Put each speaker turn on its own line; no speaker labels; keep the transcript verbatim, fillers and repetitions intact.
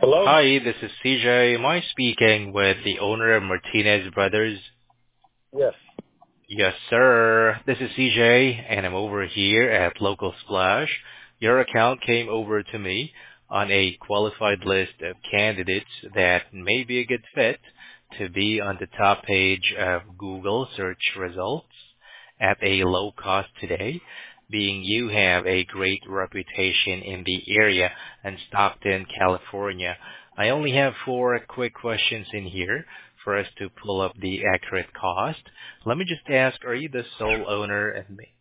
Hello?
Hi, this is C J. Am I speaking with the owner of Martinez Brothers?
Yes.
Yes, sir. This is C J, and I'm over here at Local Splash. Your account came over to me on a qualified list of candidates that may be a good fit to be on the top page of Google search results at a low cost today, being you have a great reputation in the area and Stockton, California. I only have four quick questions in here for us to pull up the accurate cost. Let me just ask, are you the sole owner and